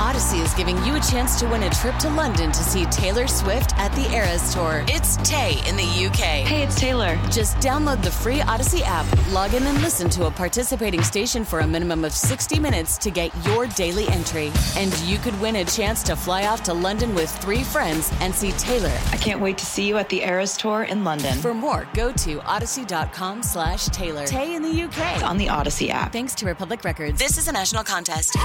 Odyssey is giving you a chance to win a trip to London to see Taylor Swift at the Eras Tour. It's Tay in the UK. Hey, it's Taylor. Just download the free Odyssey app, log in and listen to a participating station for a minimum of 60 minutes to get your daily entry. And you could win a chance to fly off to London with 3 friends and see Taylor. I can't wait to see you at the Eras Tour in London. For more, go to odyssey.com/Taylor. Tay in the UK. It's on the Odyssey app. Thanks to Republic Records. This is a national contest.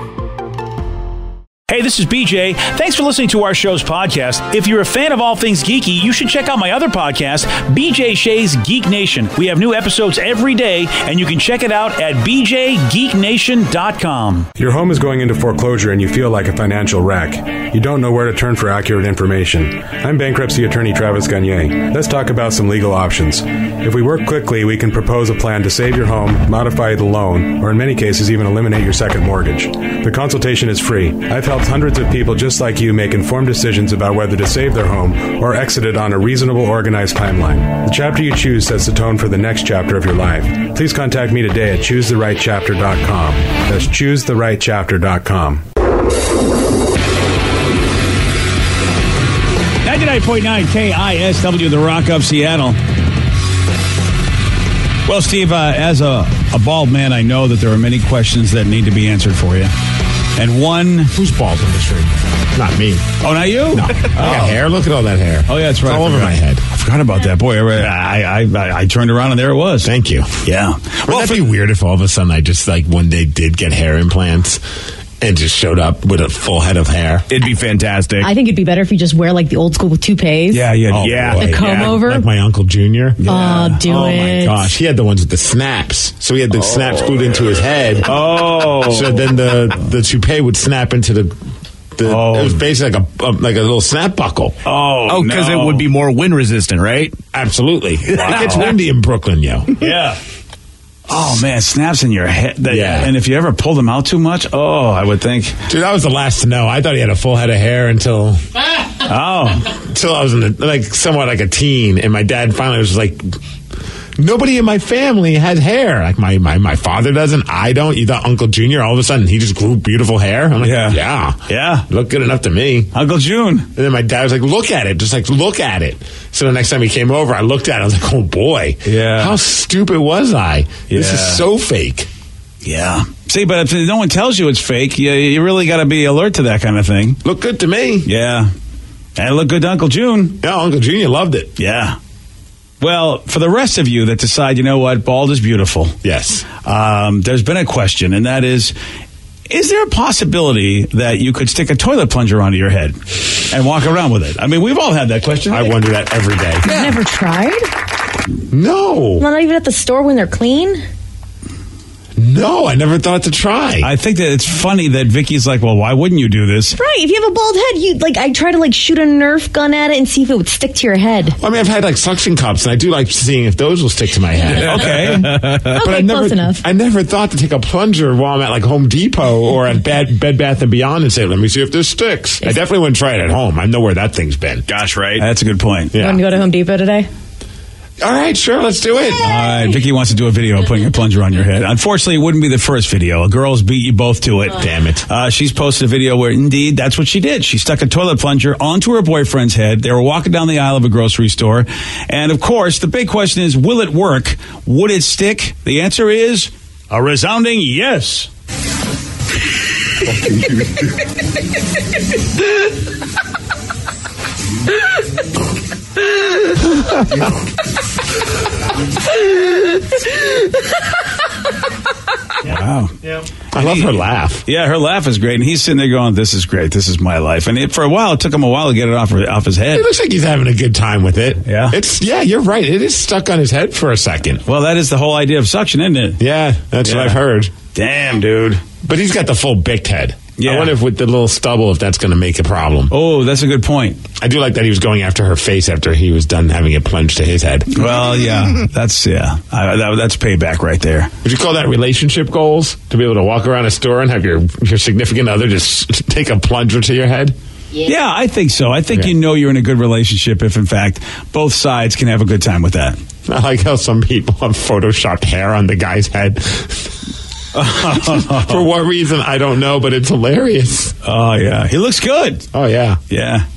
Hey, this is BJ. Thanks for listening to our show's podcast. If you're a fan of all things geeky, you should check out my other podcast, BJ Shea's Geek Nation. We have new episodes every day, and you can check it out at bjgeeknation.com. Your home is going into foreclosure and you feel like a financial wreck. You don't know where to turn for accurate information. I'm bankruptcy attorney Travis Gagne. Let's talk about some legal options. If we work quickly, we can propose a plan to save your home, modify the loan, or in many cases even eliminate your second mortgage. The consultation is free. I've helped hundreds of people just like you make informed decisions about whether to save their home or exit it on a reasonable, organized timeline. The chapter you choose sets the tone for the next chapter of your life. Please contact me today at choosetherightchapter.com. That's choosetherightchapter.com. 99.9 KISW, The Rock of Seattle. Well, Steve, as a bald man, I know that there are many questions that need to be answered for you. And one... Who's bald in this room? Not me. Oh, not you? No. I got hair. Look at all that hair. Oh, yeah, that's right. It's all over my head. I forgot about that. Boy, I turned around and there it was. Thank you. Yeah. Wouldn't that be weird if all of a sudden I just, like, one day did get hair implants and just showed up with a full head of hair? It'd be fantastic. I think it'd be better if you just wear, like, the old school toupees. Yeah. The comb over. Like my Uncle Junior. Yeah. Oh, do it. Oh, my gosh. He had the ones with the snaps. So he had the snaps glued into his head. Oh. So then the toupee would snap into the it was basically like a little snap buckle. Oh, because it would be more wind resistant, right? Absolutely. It gets windy in Brooklyn, yo. Yeah. Oh, man, snaps in your head. Yeah. And if you ever pull them out too much, I would think. Dude, I was the last to know. I thought he had a full head of hair until I was somewhat like a teen. And my dad finally was like, nobody in my family has hair. Like my father doesn't. I don't. You thought Uncle Junior, all of a sudden, he just grew beautiful hair? I'm like, yeah. Looked good enough to me. Uncle June. And then my dad was like, look at it. Just like, look at it. So the next time he came over, I looked at it. I was like, oh, boy. Yeah. How stupid was I? Yeah. This is so fake. Yeah. See, but if no one tells you it's fake, you really got to be alert to that kind of thing. Looked good to me. Yeah. And it looked good to Uncle June. Yeah, Uncle Junior loved it. Yeah. Well, for the rest of you that decide, you know what, bald is beautiful. Yes. There's been a question, and that is there a possibility that you could stick a toilet plunger onto your head and walk around with it? I mean, we've all had that question. I wonder that every day. You've never tried? No. Not even at the store when they're clean? No, I never thought to try. I think that it's funny that Vicky's like, well, why wouldn't you do this? Right. If you have a bald head, I try to shoot a Nerf gun at it and see if it would stick to your head. Well, I mean, I've had suction cups, and I do like seeing if those will stick to my head. Okay. But close enough. I never thought to take a plunger while I'm at Home Depot or at Bed Bath & Beyond and say, let me see if this sticks. I definitely wouldn't try it at home. I know where that thing's been. Gosh, right? That's a good point. Yeah. You want to go to Home Depot today? All right, sure, let's do it. All right, Vicky wants to do a video of putting a plunger on your head. Unfortunately, it wouldn't be the first video. Girls beat you both to it. Damn it. She's posted a video where, indeed, that's what she did. She stuck a toilet plunger onto her boyfriend's head. They were walking down the aisle of a grocery store. And, of course, the big question is, will it work? Would it stick? The answer is a resounding yes. Wow. Yeah. I love her laugh. Yeah, her laugh is great. And he's sitting there going, this is great. This is my life. And for a while, it took him a while to get it off his head. It looks like he's having a good time with it. Yeah. Yeah, you're right. It is stuck on his head for a second. Well, that is the whole idea of suction, isn't it? Yeah, that's what I've heard. Damn, dude. But he's got the full Bic head. Yeah. I wonder if with the little stubble, if that's going to make a problem. Oh, that's a good point. I do like that he was going after her face after he was done having it plunged to his head. Well, yeah, that's payback right there. Would you call that relationship goals? To be able to walk around a store and have your significant other just take a plunger to your head? Yeah, I think so. I think you're in a good relationship if, in fact, both sides can have a good time with that. I like how some people have photoshopped hair on the guy's head. For what reason, I don't know, but it's hilarious. Oh, yeah. He looks good. Oh, yeah. Yeah.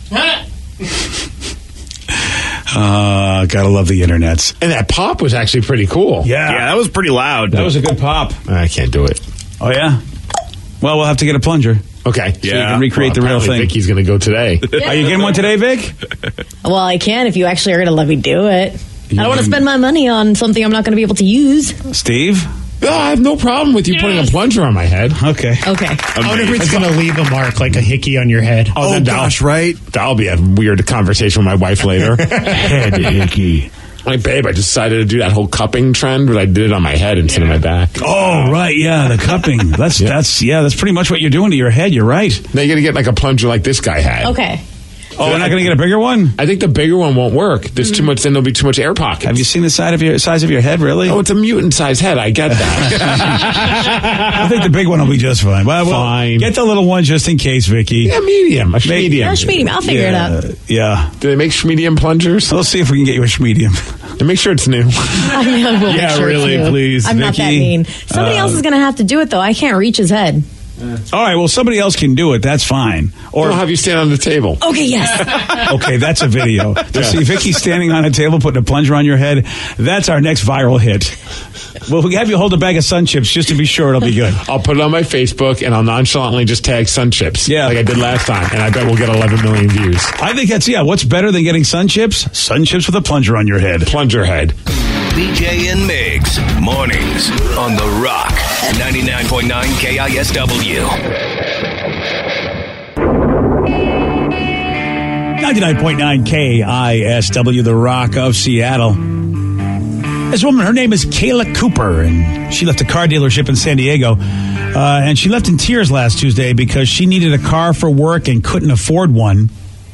Gotta love the internets. And that pop was actually pretty cool. Yeah. Yeah, that was pretty loud. That was a good pop. I can't do it. Oh, yeah? Well, we'll have to get a plunger. Okay. So you can recreate the real thing. Vicky's going to go today. Are you getting one today, Vic? Well, I can if you actually are going to let me do it. I don't want to spend my money on something I'm not going to be able to use. Steve? No, I have no problem with you putting a plunger on my head. Okay. Okay. I wonder if it's going to leave a mark like a hickey on your head. Oh, gosh, right? That'll be a weird conversation with my wife later. Head hickey. Like, babe, I decided to do that whole cupping trend, but I did it on my head instead of my back. Oh, right, yeah, the cupping. That's pretty much what you're doing to your head. You're right. Now you got to get like a plunger like this guy had. Okay. Oh, we're not going to get a bigger one? I think the bigger one won't work. There's too much. Then there'll be too much air pockets. Have you seen the size of your head? Really? Oh, it's a mutant-sized head. I get that. I think the big one will be just fine. Well, Fine. Get the little one just in case, Vicky. Yeah, medium. A medium. Yeah, medium. I'll figure it out. Yeah. Do they make medium plungers? Let's see if we can get you a medium. And make sure it's new. I will make sure really, it's new. please, I'm not that Vicky. mean. Somebody else is going to have to do it, though. I can't reach his head. All right, well, somebody else can do it. That's fine. Or I'll have you stand on the table. Okay, yes. Okay, that's a video. To see Vicky standing on a table putting a plunger on your head, that's our next viral hit. We'll have you hold a bag of Sun Chips just to be sure it'll be good. I'll put it on my Facebook, and I'll nonchalantly just tag Sun Chips. Yeah. Like I did last time, and I bet we'll get 11 million views. I think that's, what's better than getting Sun Chips? Sun Chips with a plunger on your head. Plunger head. BJ and Migs, mornings on The Rock, 99.9 KISW. 99.9 KISW, The Rock of Seattle. This woman, her name is Kayla Cooper, and she left a car dealership in San Diego. And she left in tears last Tuesday because she needed a car for work and couldn't afford one.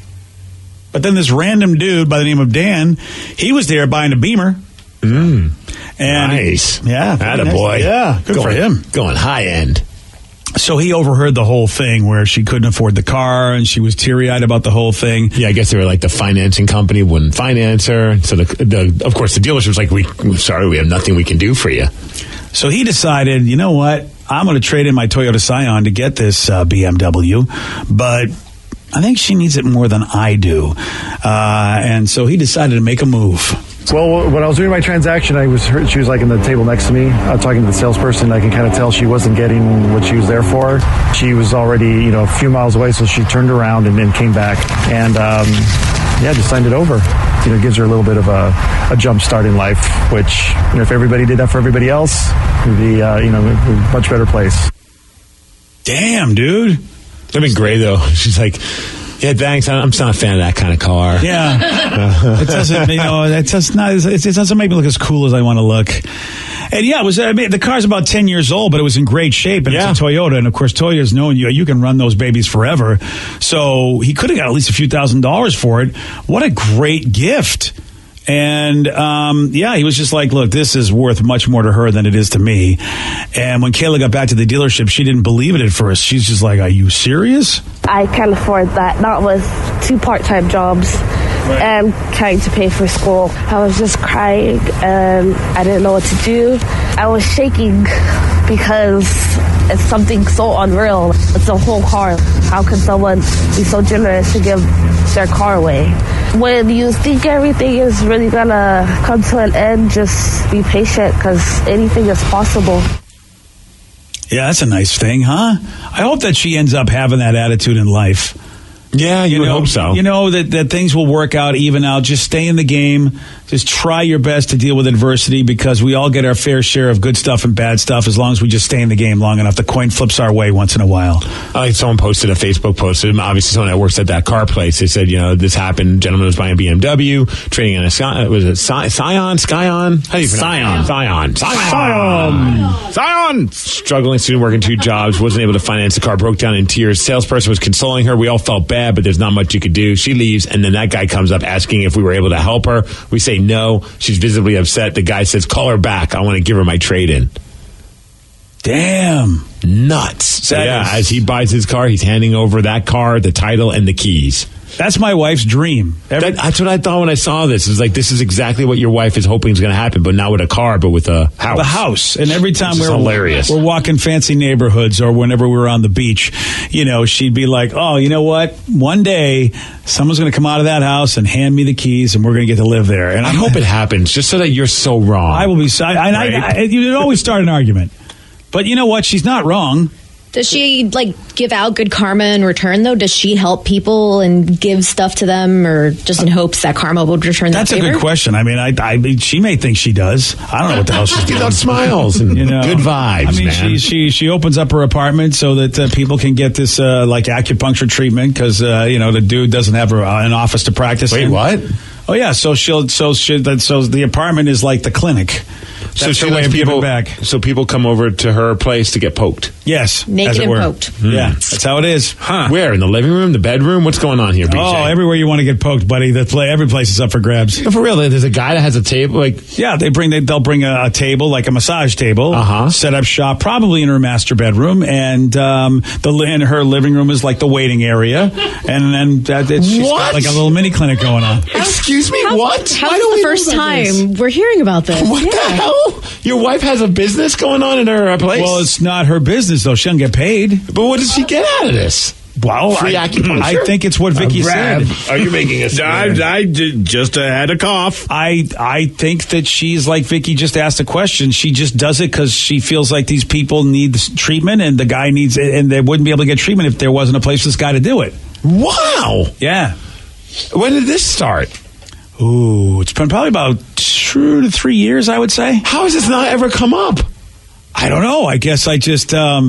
But then this random dude by the name of Dan, he was there buying a Beamer. And nice. Yeah. Attaboy. Yeah, good for him. Going high end. So he overheard the whole thing where she couldn't afford the car and she was teary-eyed about the whole thing. Yeah, I guess they were like the financing company wouldn't finance her. So, of course, the dealership was like, we're sorry, we have nothing we can do for you. So he decided, you know what, I'm going to trade in my Toyota Scion to get this BMW, but I think she needs it more than I do. And so he decided to make a move. Well, when I was doing my transaction, she was like in the table next to me, talking to the salesperson. I can kind of tell she wasn't getting what she was there for. She was already, a few miles away, so she turned around and then came back and, just signed it over. It gives her a little bit of a jump start in life, which, if everybody did that for everybody else, it would be, a much better place. Damn, dude. That'd be great, though. She's like, yeah, thanks. I'm just not a fan of that kind of car. Yeah. It doesn't, it doesn't make me look as cool as I want to look. And yeah, the car's about 10 years old, but it was in great shape, and it's a Toyota. And of course, Toyota's known you can run those babies forever. So he could have got at least a few $1,000s for it. What a great gift. And, he was just like, look, this is worth much more to her than it is to me. And when Kayla got back to the dealership, she didn't believe it at first. She's just like, are you serious? I can't afford that. Not with 2 part-time jobs and trying to pay for school. I was just crying and I didn't know what to do. I was shaking because it's something so unreal. It's a whole car. How can someone be so generous to give their car away? When you think everything is really gonna come to an end, just be patient because anything is possible. Yeah, that's a nice thing, huh? I hope that she ends up having that attitude in life. Yeah, you would hope so. That things will work out, even out. Just stay in the game. Just try your best to deal with adversity because we all get our fair share of good stuff and bad stuff as long as we just stay in the game long enough. The coin flips our way once in a while. Someone posted a Facebook post. Obviously, someone that works at that car place. They said, this happened. Gentleman was buying a BMW, trading in a Scion? How do you pronounce it? Scion! Struggling student working 2 jobs, wasn't able to finance the car, broke down in tears. Salesperson was consoling her. We all felt bad, but there's not much you could do. She leaves, and then that guy comes up asking if we were able to help her. We say no. She's visibly upset. The guy says, call her back. I want to give her my trade-in. Damn. Nuts. So as he buys his car, he's handing over that car, the title, and the keys. That's my wife's dream. That's what I thought when I saw this. It's like, this is exactly what your wife is hoping is going to happen, but not with a car, but with a house. The house. And every time hilarious. We're walking fancy neighborhoods or whenever we're on the beach, she'd be like, oh, you know what? One day, someone's going to come out of that house and hand me the keys and we're going to get to live there. And I hope it happens just so that you're so wrong. I will be. You'd always start an argument. But you know what? She's not wrong. Does she give out good karma in return, though? Does she help people and give stuff to them, or just in hopes that karma would return that favor? That's a good question. I mean, she may think she does. I don't know what the hell she's doing. Give out smiles and good vibes. I mean, man. she opens up her apartment so that people can get this acupuncture treatment because the dude doesn't have an office to practice. Wait, what? Oh yeah, so the apartment is like the clinic. So she lets people back. So people come over to her place to get poked. Yes, naked and poked. Yeah, that's how it is. Huh? Where, in the living room, the bedroom? What's going on here, BJ? Oh, everywhere you want to get poked, buddy. Every place is up for grabs. No, for real, there's a guy that has a table. They'll bring a table, like a massage table. Set up shop, probably in her master bedroom, and her living room is like the waiting area, and then she's got like a little mini clinic going on. Excuse me, what? How's the first time we're hearing about this? What the hell? Your wife has a business going on in her place? Well, it's not her business, though. She doesn't get paid. But what does she get out of this? Well, free acupuncture? I think it's what Vicky said. Are you making a I just had a cough. I think that she's like Vicky just asked a question. She just does it because she feels like these people need this treatment, and the guy needs it, and they wouldn't be able to get treatment if there wasn't a place for this guy to do it. Wow. Yeah. When did this start? Ooh, it's been probably about 2 to 3 years, I would say. How has this not ever come up? I don't know. I guess I just.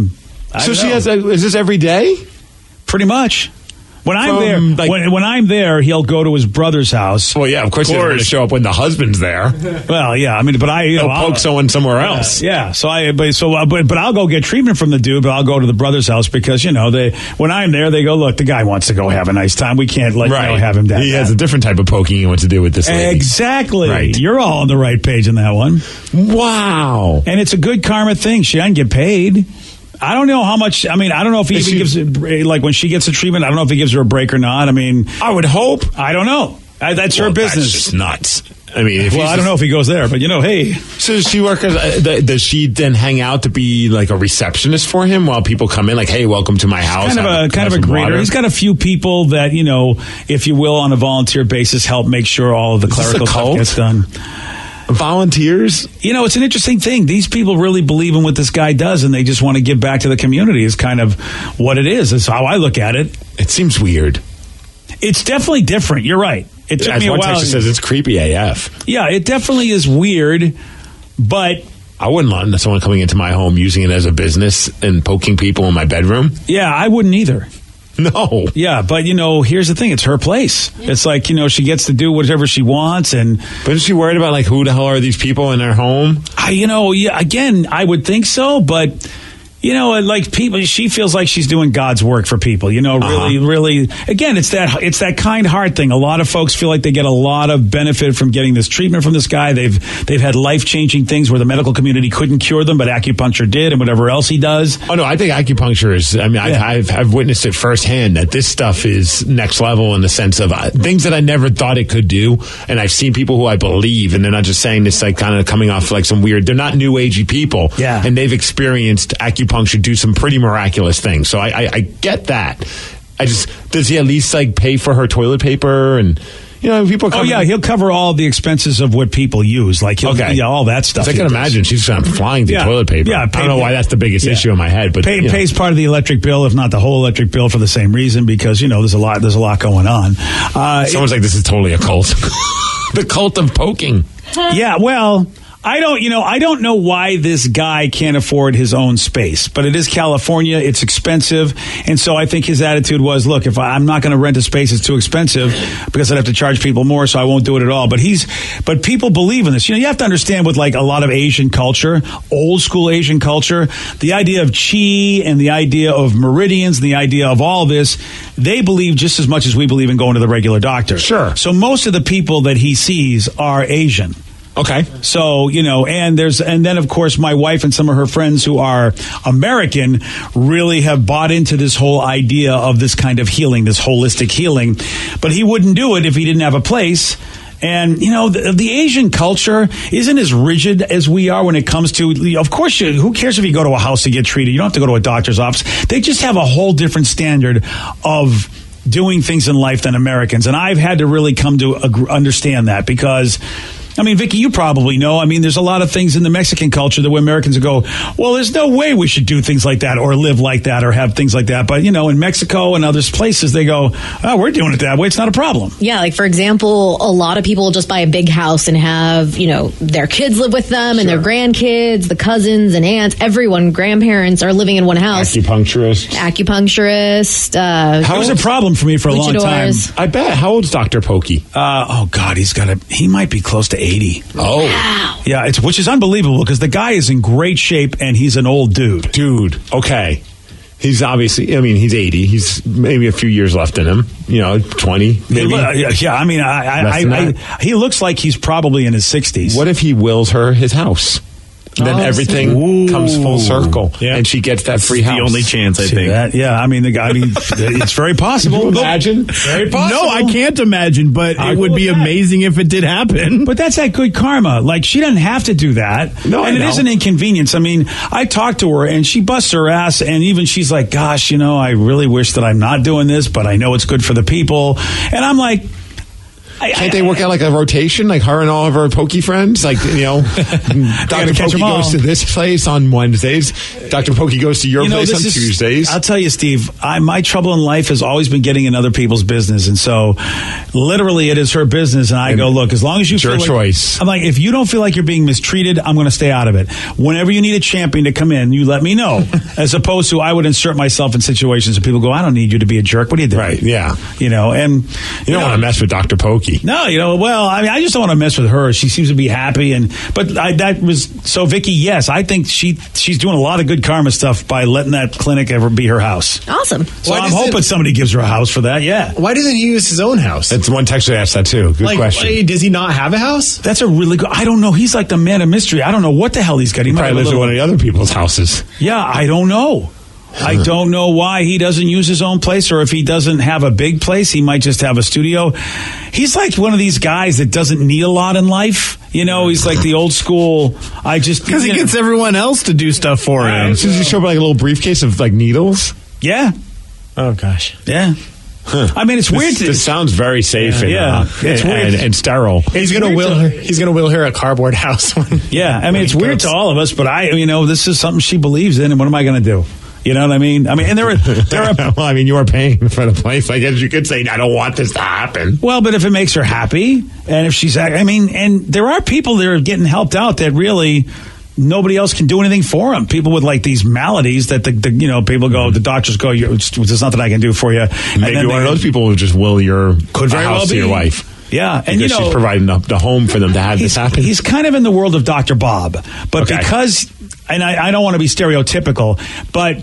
Is this every day? Pretty much. When I'm there, when I'm there, he'll go to his brother's house. Well, yeah, of course he's going to show up when the husband's there. Well, yeah, I mean, but he'll poke someone somewhere else. Yeah, so but I'll go get treatment from the dude, but I'll go to the brother's house because when I'm there, they go, look, the guy wants to go have a nice time. We can't have him down. He has a different type of poking he wants to do with this lady. Exactly. Right. You're all on the right page in that one. Wow. And it's a good karma thing. She doesn't get paid. I don't know how much. I mean, I don't know if he even gives when she gets the treatment. I don't know if he gives her a break or not. I mean, I would hope. I don't know. That's her business. That's just nuts. I mean, I don't know if he goes there, but hey. So does she work? Does she then hang out to be like a receptionist for him while people come in? Like, hey, welcome to my house. Kind of a greeter. Water. He's got a few people that if you will, on a volunteer basis, help make sure all of the clerical stuff gets done. Volunteers? It's an interesting thing. These people really believe in what this guy does, and they just want to give back to the community is kind of what it is. That's how I look at it. It seems weird. It's definitely different. You're right. It took me a while. As one texter says, it's creepy AF. Yeah, it definitely is weird, but I wouldn't want someone coming into my home using it as a business and poking people in my bedroom. Yeah, I wouldn't either. No. Yeah, but here's the thing. It's her place. Yeah. It's like, she gets to do whatever she wants. But is she worried about who the hell are these people in her home? Again, I would think so, but people, she feels like she's doing God's work for people, really, again, it's that kind heart thing. A lot of folks feel like they get a lot of benefit from getting this treatment from this guy. They've had life-changing things where the medical community couldn't cure them, but acupuncture did, and whatever else he does. Oh, no, I think acupuncture is, I've witnessed it firsthand that this stuff is next level in the sense of things that I never thought it could do, and I've seen people who I believe, and they're not just saying this kind of coming off like some weird, they're not new agey people, and they've experienced acupuncture do some pretty miraculous things. So I get that. Does he at least pay for her toilet paper and people? He'll cover all the expenses of what people use, all that stuff. I can imagine she's flying the toilet paper. Yeah, I don't know why that's the biggest issue in my head, but pays part of the electric bill, if not the whole electric bill, for the same reason because there's a lot going on. Someone's like, this is totally a cult. The cult of poking. Yeah, well. I don't know why this guy can't afford his own space, but it is California. It's expensive. And so I think his attitude was, look, if I'm not going to rent a space, it's too expensive because I'd have to charge people more. So I won't do it at all. But people believe in this. You have to understand with a lot of Asian culture, old school Asian culture, the idea of chi and the idea of meridians and the idea of all this, they believe just as much as we believe in going to the regular doctor. Sure. So most of the people that he sees are Asian. Okay. So, and then of course my wife and some of her friends who are American really have bought into this whole idea of this kind of healing, this holistic healing. But he wouldn't do it if he didn't have a place. And, the Asian culture isn't as rigid as we are when it comes to, of course, who cares if you go to a house to get treated? You don't have to go to a doctor's office. They just have a whole different standard of doing things in life than Americans. And I've had to really come to understand that because, Vicky, you probably know. There's a lot of things in the Mexican culture that Americans go, well, there's no way we should do things like that or live like that or have things like that. But, in Mexico and other places, they go, oh, we're doing it that way. It's not a problem. Yeah, like, for example, a lot of people just buy a big house and have, their kids live with them and their grandkids, the cousins and aunts, everyone, grandparents are living in one house. Acupuncturist. How was a problem for me for a long time. I bet. How old's Dr. Pokey? Oh, God, he might be close to 80. Oh. Wow. Yeah, which is unbelievable because the guy is in great shape and he's an old dude. Okay. He's obviously, he's 80. He's maybe a few years left in him. 20, maybe. Yeah, he looks like he's probably in his 60s. What if he wills her his house? Then everything comes full circle, and she gets that free house. The only chance, I think. That? Yeah, it's very possible. Can you imagine? Very possible. No, I can't imagine, but it would be amazing if it did happen. But that's that good karma. Like, she doesn't have to do that. No, and it is an inconvenience. I talked to her, and she busts her ass, and even she's like, gosh, I really wish that I'm not doing this, but I know it's good for the people. And I'm like... Can't they work out like a rotation, like her and all of her Pokey friends? Like, Dr. Pokey goes to this place on Wednesdays. Dr. Pokey goes to your place on Tuesdays. I'll tell you, Steve, my trouble in life has always been getting in other people's business. And so literally it is her business. And I go, look, as long as you feel your choice. I'm like, if you don't feel like you're being mistreated, I'm going to stay out of it. Whenever you need a champion to come in, you let me know. As opposed to I would insert myself in situations where people go, I don't need you to be a jerk. What are you doing? Right, yeah. And you don't want to mess with Dr. Pokey. No, I just don't want to mess with her. She seems to be happy, so Vicky. Yes, I think she's doing a lot of good karma stuff by letting that clinic ever be her house. Awesome. So I'm hoping somebody gives her a house for that. Yeah. Why doesn't he use his own house? That's one texter asked that too. Good question. Does he not have a house? That's a really good. I don't know. He's like the man of mystery. I don't know what the hell he's got. He probably lives in one of the other people's houses. Yeah, I don't know. I don't know why he doesn't use his own place, or if he doesn't have a big place, he might just have a studio. He's like one of these guys that doesn't need a lot in life. He's like the old school. Because he gets everyone else to do stuff for him. Does he show up like a little briefcase of like needles? Yeah. Oh gosh. Yeah. Huh. It's weird. This sounds very safe it's weird. And sterile. He's going to will her. He's going to will her a cardboard house. Yeah. It's weird to all of us, but this is something she believes in, and what am I going to do? You know what I mean? And there are well, you are paying for the place. I guess you could say, I don't want this to happen. Well, but if it makes her happy, and if she's, and there are people that are getting helped out that really nobody else can do anything for them. People with like these maladies that people go, the doctors go, there's nothing I can do for you. And maybe one of those people would just will your house to your wife. Yeah, and she's providing the home for them to have this happen. He's kind of in the world of Dr. Bob, but because, and I don't want to be stereotypical, but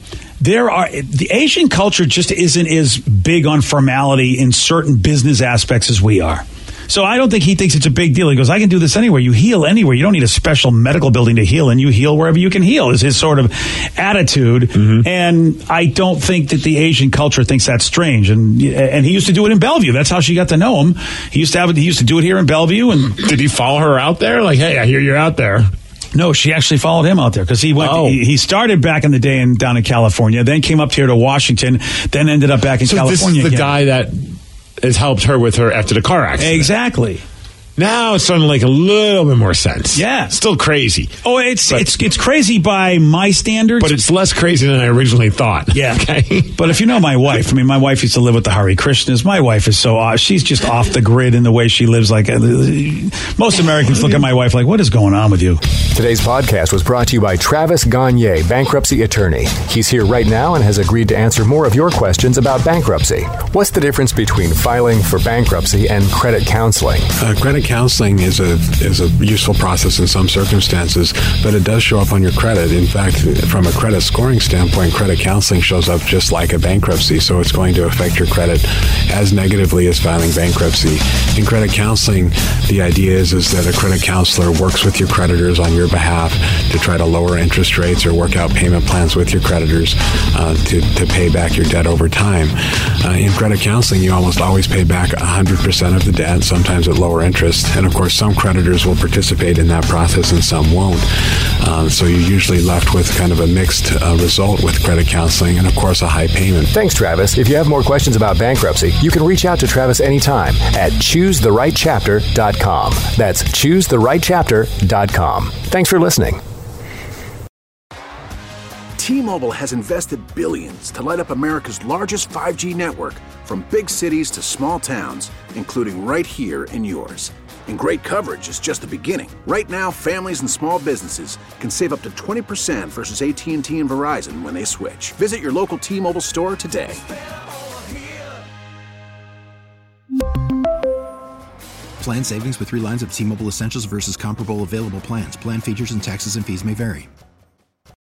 the Asian culture just isn't as big on formality in certain business aspects as we are. So I don't think he thinks it's a big deal. He goes, I can do this anywhere. You heal anywhere. You don't need a special medical building to heal, and you heal wherever you can heal, is his sort of attitude. Mm-hmm. And I don't think that the Asian culture thinks that's strange. And he used to do it in Bellevue. That's how she got to know him. He used to do it here in Bellevue. And did he follow her out there? Like, hey, I hear you're out there. No, she actually followed him out there because he went. He started back in the day down in California, then came up here to Washington, then ended up back in California. So this is the guy that has helped her with her after the car accident. Exactly. Now it's starting to make a little bit more sense. Yeah. Still crazy. Oh, it's crazy by my standards. But it's less crazy than I originally thought. Yeah. Okay. But if you know my wife, my wife used to live with the Hare Krishnas. My wife is she's just off the grid in the way she lives. Like most Americans look at my wife like, what is going on with you? Today's podcast was brought to you by Travis Gagne, bankruptcy attorney. He's here right now and has agreed to answer more of your questions about bankruptcy. What's the difference between filing for bankruptcy and credit counseling? Credit credit counseling is a useful process in some circumstances, but it does show up on your credit. In fact, from a credit scoring standpoint, credit counseling shows up just like a bankruptcy, so it's going to affect your credit as negatively as filing bankruptcy. In credit counseling, the idea is that a credit counselor works with your creditors on your behalf to try to lower interest rates or work out payment plans with your creditors to pay back your debt over time. In credit counseling, you almost always pay back 100% of the debt, sometimes at lower interest. And of course, some creditors will participate in that process and some won't. So you're usually left with kind of a mixed result with credit counseling and, of course, a high payment. Thanks, Travis. If you have more questions about bankruptcy, you can reach out to Travis anytime at choosetherightchapter.com. That's choosetherightchapter.com. Thanks for listening. T-Mobile has invested billions to light up America's largest 5G network, from big cities to small towns, including right here in yours. And great coverage is just the beginning. Right now, families and small businesses can save up to 20% versus AT&T and Verizon when they switch. Visit your local T-Mobile store today. Plan savings with 3 lines of T-Mobile Essentials versus comparable available plans. Plan features and taxes and fees may vary.